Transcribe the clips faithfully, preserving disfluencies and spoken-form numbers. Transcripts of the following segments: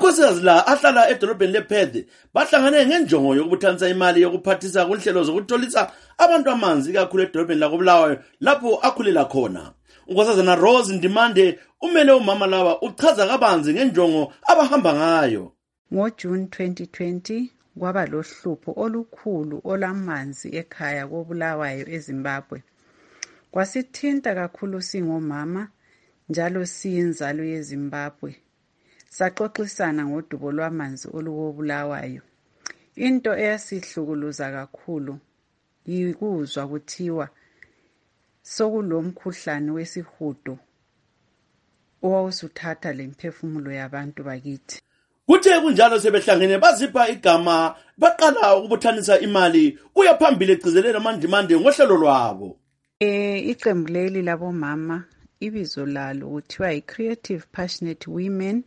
amakhosikazi la ahlala edolobheni lePerth bahlangane ngenjongo yokubuthanisa imali yokuphathisa kunhlelo zokutholisa abantu amanzi kakhulu edolobheni lakoBulawayo lapho akhulela khona. Unkosazana Rose Ndimande umele umama laba uchaza kabanzi ngenjongo abahamba ngayo. NgoJune twenty twenty kwaba lohlupho olukhulu olamanzi ekhaya koBulawayo eZimbabwe. Kwasithinta kakhulu singomama njalo siyinzalo yeZimbabwe. Saxoxisana ngodubo lwamanzi olukoBulawayo. Into eyasihlukuluza kakhulu yikuzwa kuthiwa sokulomkhuhlane wesihudo owawusuthatha lemphefumulo yabantu bakithi. Kuthe kunjalo sebehlangene bazipha igama baqala ukubuthanisa imali uyaphambili egcizelela aMandimande ngohlelo lwabo. Eh iqembu leli labomama ibizo lalo kuthiwa iCreative Passionate Women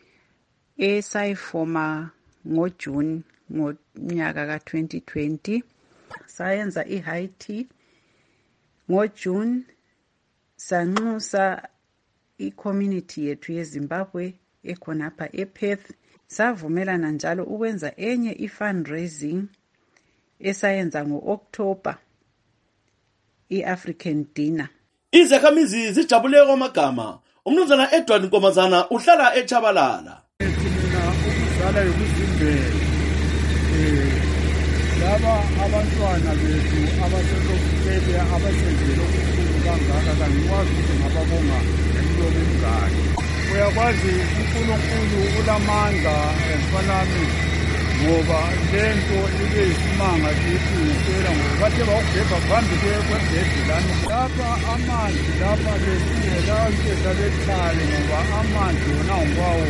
esayifoma ngoJune ngonyaka ka twenty twenty. Sayenza i-high tea ngoJune, sanxusa i-community yethu yeZimbabwe ekhonapha ePerth. Savumelana njalo ukwenza enye i-fundraising esayenza ngo-October, i-African dinner. Izakhamizi zijabule kwamagama. Umnumzana Edward Nkomazana uhlala eChabalala. Mina ukuzala yokuzimbela eh laba abantwana bethu abaselokuphela abasenzele okukhulu kangaka kangikwazi ukuthi ngababonga emlomo emngaki. Uyakwazi uNkulunkulu ulamandla emfanami ngoba lento ibe isimanga kithi ngempela ngoba bathe bawugeba phambi kwebhedi lami lapha amanzi lapha besingela into lekhale ngoba amanzi wona ngwawo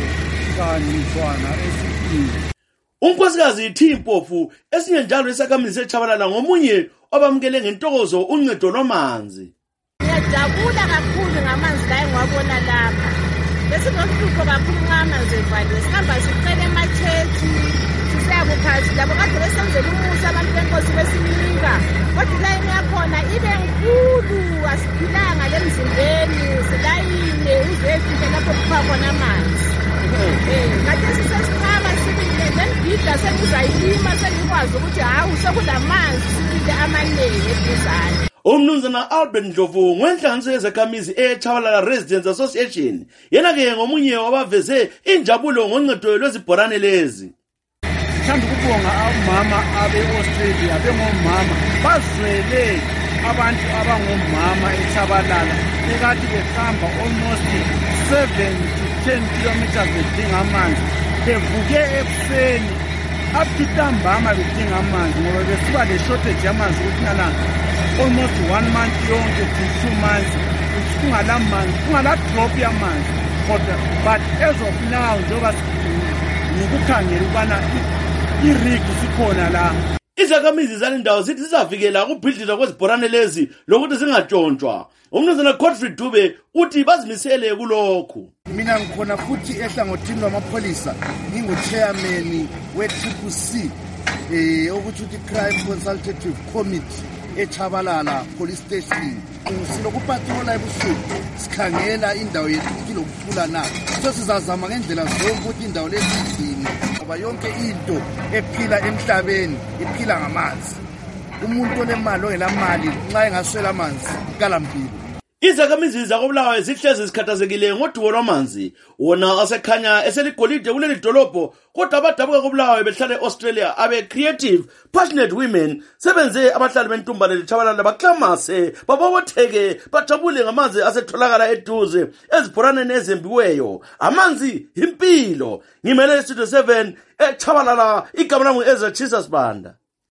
kanjwana esipini. Unkosikazi Thimpofu esinye njalo isakhamizi eChabalala ngomunye obamukele ngentokozo uncedo lwamanzi. Ngiyajabula kakhulu ngamanzi la engiwabona lapha. Besinohlupho kakhulu ngamanzi evaliwe. Sihamba sicela emachechi, sisiyakuphathi labo kade besenzela umusa abantu benkosi besinika. Kodwa la engiyakhona ibe nkulu asiphilanga lemzimbeni silayine uzefike lapho kupha khona amanzi. Eh, kade sisesikhaba sibile nembida sengizayilima sengikwazi ukuthi hawu sekulamanzi sibile amanenge eduzane. Umnumzana Albert Ndlovu ngwenhlanganiso yezakhamizi eChabalala Residents Association yena ke ngomunye wabaveze injabulo ngoncedo lwezibhorane lezi. Sithanda ukubonga abomama abe-Australia bengomama bazwele abantu abangomama eChabalala ekade behamba almost seven to ten kilometers bedinga amanzi bevuke ekuseni up to ntambama bedinga amanzi ngoba besiba le shortage yamanzi ukuthi almost one month yonke to two months kungala manzi kungala drop yamanzi kodwa but as of now njengoba ngikukhangela ukubana irig sikhona la. Izakhamizi zalendawo zithi zizavikela ukubhidlika kwezibhorane lezi lokuthi zingatshontshwa. Umnumzana Godfrey Dube uthi bazimisele kulokhu. Mina ngikhona futhi ehlangothini lwamapholisa ngingu-chairman we-Triple C eh ukuthi uthi Crime Consultative Committee eChabalala Police Station. Silokupatrola ebusuku sikhangela indawo yethu ilokuthula na. So sizazama ngendlela zonke ukuthi indawo lezi igcine ngoba yonke into ephila emhlabeni iphila ngamanzi. Umuntu onemali ongelamali nxa engaswela amanzi kalampilo. Izakhamizi zakoBulawayo zihlezi zikhathazekile ngodubo lwamanzi wona asekhanya eseligolide kuleli dolobho kodwa abadabuka koBulawayo behlala eAustralia abe Creative Passionate Women sebenze abahlali bentumbane leChabalala baklamase babobotheke bajabule ngamanzi asetholakala eduze ezibhoraneni ezembiweyo. Amanzi impilo. Ngimele Studio seven eChabalala igama lami uEzra Jesus Banda.